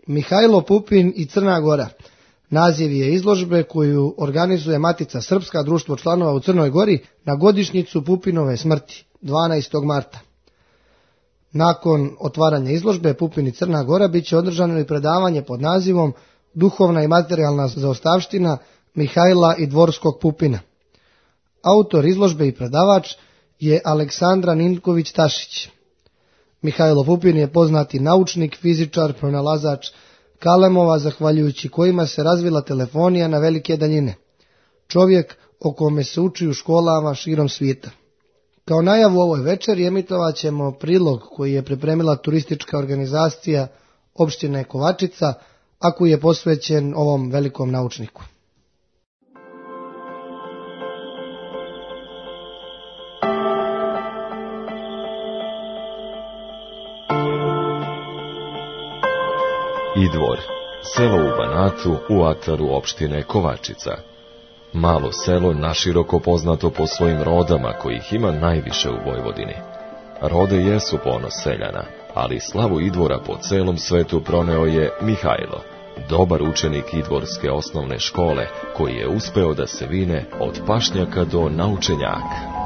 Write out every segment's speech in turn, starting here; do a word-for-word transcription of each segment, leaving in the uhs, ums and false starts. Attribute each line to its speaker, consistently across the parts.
Speaker 1: Mihajlo Pupin i Crna Gora. Naziv je izložbe koju organizuje Matica Srpska, društvo članova u Crnoj Gori, na godišnjicu Pupinove smrti, dvanaestog marta. Nakon otvaranja izložbe Pupin i Crna Gora bit će održano i predavanje pod nazivom Duhovna i materijalna zaostavština Mihajla i Dvorskog Pupina. Autor izložbe i predavač je Aleksandra Ninković-Tašić. Mihajlo Pupin je poznati naučnik, fizičar, pronalazač kalemova, zahvaljujući kojima se razvila telefonija na velike daljine. Čovjek o kome se uči u školama širom svijeta. Kao najavu ovoj večeri emitovat ćemo prilog koji je pripremila turistička organizacija opštine Kovačica, a koji je posvećen ovom velikom naučniku.
Speaker 2: Idvor, selo u Banatu u ataru opštine Kovačica. Malo selo naširoko poznato po svojim rodama, kojih ima najviše u Vojvodini. Rode jesu ponos seljana, ali slavu Idvora po celom svetu proneo je Mihajlo, dobar učenik idvorske osnovne škole, koji je uspeo da se vine od pašnjaka do naučenjaka.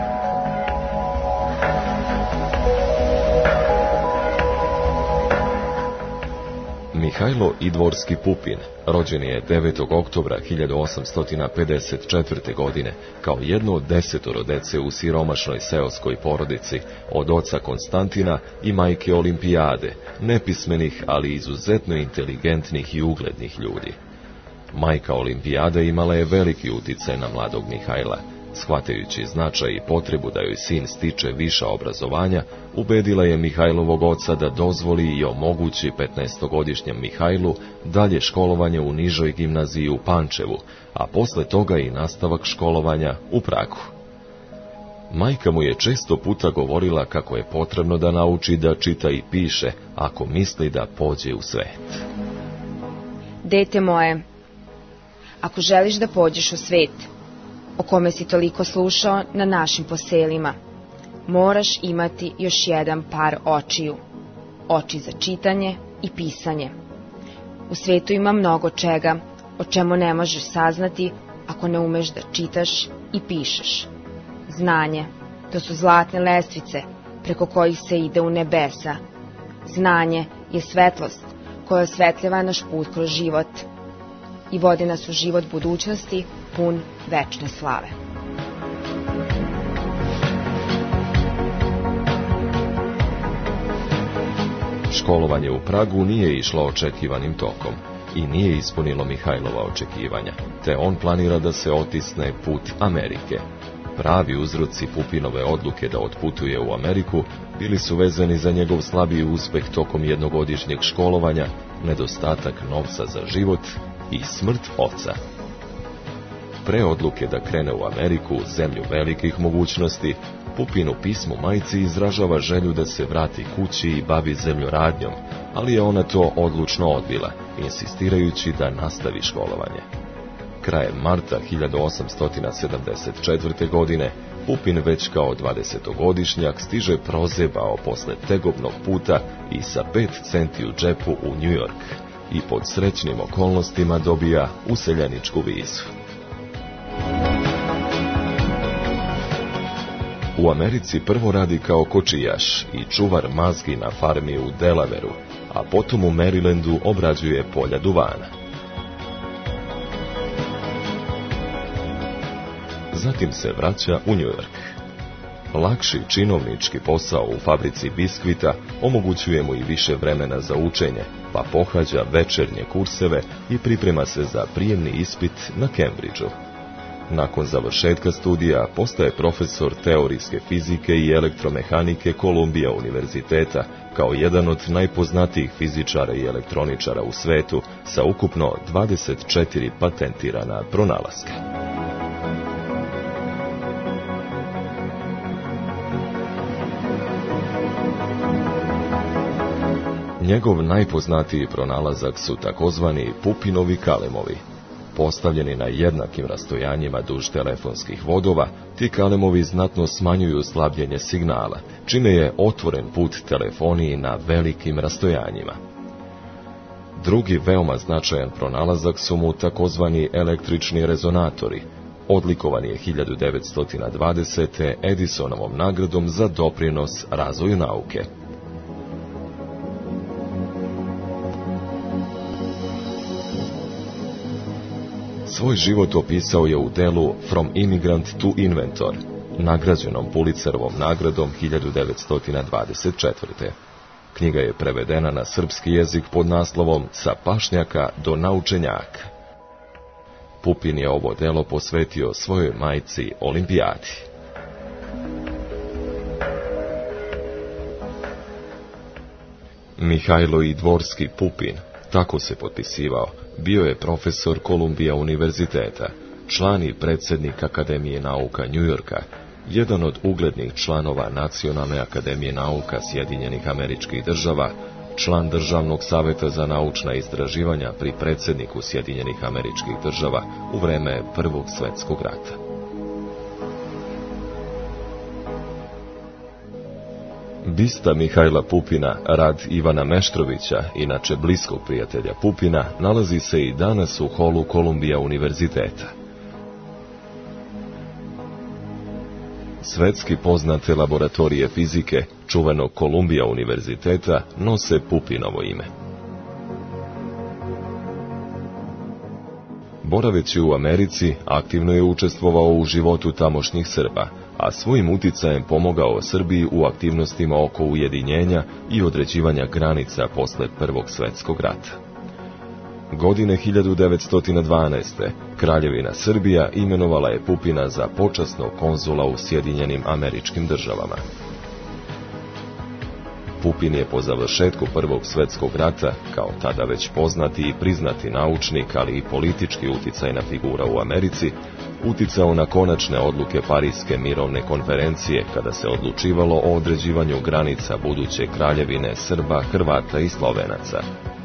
Speaker 2: Mihajlo Idvorski Pupin rođen je devetog oktobra hiljadu osamsto pedeset četvrte. godine kao jedno od desetoro dece u siromašnoj seoskoj porodici od oca Konstantina i majke Olimpijade, nepismenih ali izuzetno inteligentnih i uglednih ljudi. Majka Olimpijade imala je veliki uticaj na mladog Mihajla. Shvatajući značaj i potrebu da joj sin stiče viša obrazovanja, ubedila je Mihajlovog oca da dozvoli i omogući petnaestogodišnjem Mihajlu dalje školovanje u nižoj gimnaziji u Pančevu, a posle toga i nastavak školovanja u Pragu. Majka mu je često puta govorila kako je potrebno da nauči da čita i piše, ako misli da pođe u svet.
Speaker 3: Dete moje, ako želiš da pođeš u svet, o kome si toliko slušao na našim poselima, moraš imati još jedan par očiju, oči za čitanje i pisanje. U svetu ima mnogo čega, o čemu ne možeš saznati ako ne umeš da čitaš i pišeš. Znanje, to su zlatne lestvice preko kojih se ide u nebesa. Znanje je svetlost koja osvetljava naš put kroz život i vodi nas u život budućnosti pun večne slave.
Speaker 2: Školovanje u Pragu nije išlo očekivanim tokom i nije ispunilo Mihajlova očekivanja, te on planira da se otisne put Amerike. Pravi uzroci Pupinove odluke da otputuje u Ameriku bili su vezani za njegov slabiji uspeh tokom jednogodišnjeg školovanja, nedostatak novca za život i smrt oca. Pre odluke da krene u Ameriku, zemlju velikih mogućnosti, Pupin u pismu majci izražava želju da se vrati kući i bavi zemljoradnjom, ali je ona to odlučno odbila, insistirajući da nastavi školovanje. Krajem marta hiljadu osamsto sedamdeset četvrte. godine Pupin već kao dvadesetogodišnjak stiže prozebao posle tegobnog puta i sa pet centi u džepu u New York i pod srećnim okolnostima dobija useljeničku vizu. U Americi prvo radi kao kočijaš i čuvar mazgi na farmi u Delaveru, a potom u Marylandu obrađuje polja duvana. Zatim se vraća u New York. Lakši činovnički posao u fabrici biskvita omogućuje mu i više vremena za učenje, pa pohađa večernje kurseve i priprema se za prijemni ispit na Cambridgeu. Nakon završetka studija postaje profesor teorijske fizike i elektromehanike Columbia univerziteta, kao jedan od najpoznatijih fizičara i elektroničara u svetu, sa ukupno dvadeset četiri patentirana pronalaska. Njegov najpoznatiji pronalazak su takozvani Pupinovi kalemovi. Postavljeni na jednakim rastojanjima duž telefonskih vodova, ti kalemovi znatno smanjuju slabljenje signala, čime je otvoren put telefoniji na velikim rastojanjima. Drugi veoma značajan pronalazak su mu takozvani električni rezonatori. Odlikovan je hiljadu devetsto dvadesete. Edisonovom nagradom za doprinos razvoju nauke. Svoj život opisao je u delu From Immigrant to Inventor, nagrađenom Pulitzerovom nagradom hiljadu devetsto dvadeset četvrte. Knjiga je prevedena na srpski jezik pod naslovom Sa pašnjaka do naučenjaka. Pupin je ovo delo posvetio svojoj majci Olimpijadi. Mihajlo Idvorski Pupin, tako se potpisivao, bio je profesor Kolumbija univerziteta, član i predsjednik Akademije nauka Njujorka, jedan od uglednih članova Nacionalne akademije nauka Sjedinjenih Američkih Država, član Državnog saveta za naučna istraživanja pri predsjedniku Sjedinjenih Američkih Država u vreme Prvog svjetskog rata. Bista Mihajla Pupina, rad Ivana Meštrovića, inače bliskog prijatelja Pupina, nalazi se i danas u holu Kolumbija univerziteta. Svetski poznate laboratorije fizike, čuvenog Kolumbija univerziteta, nose Pupinovo ime. Boraveći u Americi, aktivno je učestvovao u životu tamošnjih Srba, a svojim uticajem pomogao Srbiji u aktivnostima oko ujedinjenja i određivanja granica posle Prvog svjetskog rata. Godine hiljadu devetsto dvanaeste. Kraljevina Srbija imenovala je Pupina za počasnog konzula u Sjedinjenim Američkim Državama. Pupin je po završetku Prvog svjetskog rata, kao tada već poznati i priznati naučnik, ali i politički uticajna figura u Americi, uticao na konačne odluke Pariske mirovne konferencije, kada se odlučivalo o određivanju granica buduće kraljevine Srba, Hrvata i Slovenaca.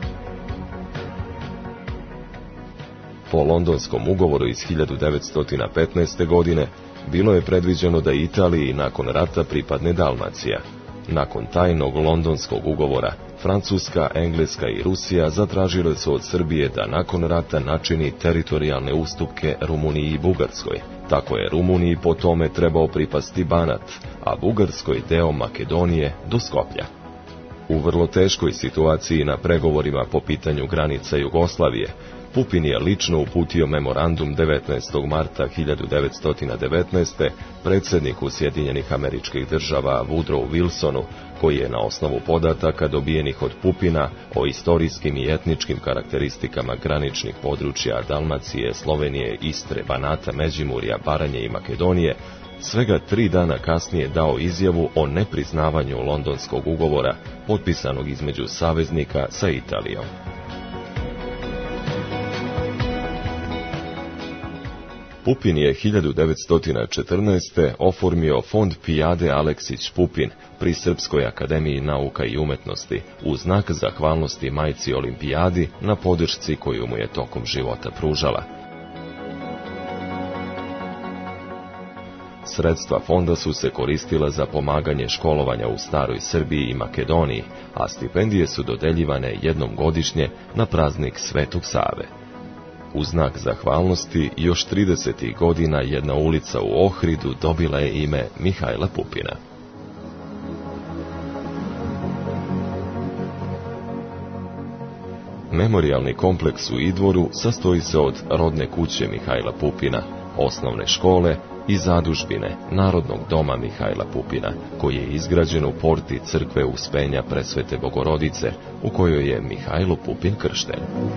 Speaker 2: Po Londonskom ugovoru iz hiljadu devetsto petnaeste. godine bilo je predviđeno da Italiji nakon rata pripadne Dalmacija. Nakon tajnog Londonskog ugovora, Francuska, Engleska i Rusija zatražile su od Srbije da nakon rata načini teritorijalne ustupke Rumuniji i Bugarskoj. Tako je Rumuniji po tome trebao pripasti Banat, a Bugarskoj deo Makedonije do Skoplja. U vrlo teškoj situaciji na pregovorima po pitanju granica Jugoslavije, Pupin je lično uputio memorandum devetnaestog marta hiljadu devetsto devetnaeste. predsjedniku Sjedinjenih Američkih Država Woodrow Wilsonu, koji je na osnovu podataka dobijenih od Pupina o istorijskim i etničkim karakteristikama graničnih područja Dalmacije, Slovenije, Istre, Banata, Međimurja, Baranje i Makedonije, svega tri dana kasnije dao izjavu o nepriznavanju Londonskog ugovora, potpisanog između saveznika sa Italijom. Pupin je hiljadu devetsto četrnaeste. oformio fond Pijade Aleksić Pupin pri Srpskoj akademiji nauka i umetnosti u znak zahvalnosti majci Olimpijadi na podršci koju mu je tokom života pružala. Sredstva fonda su se koristila za pomaganje školovanja u staroj Srbiji i Makedoniji, a stipendije su dodeljivane jednom godišnje na praznik Svetog Save. U znak zahvalnosti još tridesetih godina jedna ulica u Ohridu dobila je ime Mihajla Pupina. Memorijalni kompleks u Idvoru sastoji se od rodne kuće Mihajla Pupina, osnovne škole i zadužbine Narodnog doma Mihajla Pupina, koji je izgrađen u porti crkve Uspenja Presvete Bogorodice, u kojoj je Mihajlo Pupin kršten.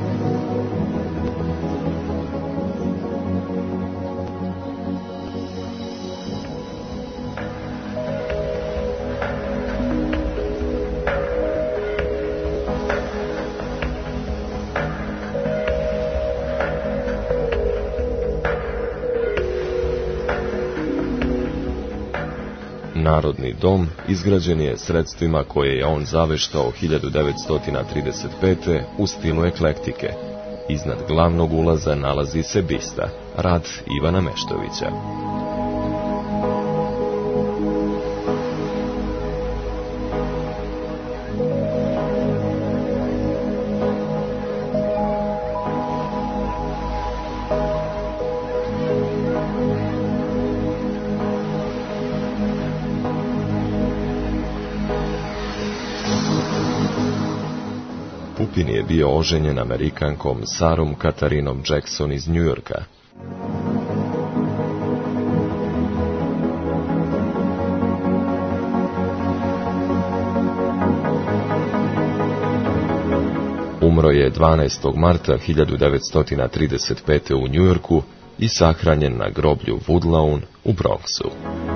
Speaker 2: Narodni dom izgrađen je sredstvima koje je on zaveštao hiljadu devetsto trideset pete. u stilu eklektike. Iznad glavnog ulaza nalazi se bista, rad Ivana Meštrovića. Pupin je bio oženjen Amerikankom Sarom Katarinom Jackson iz Njujorka. Umro je dvanaestog marta hiljadu devetsto trideset pete. u Njujorku i sahranjen na groblju Woodlawn u Bronxu.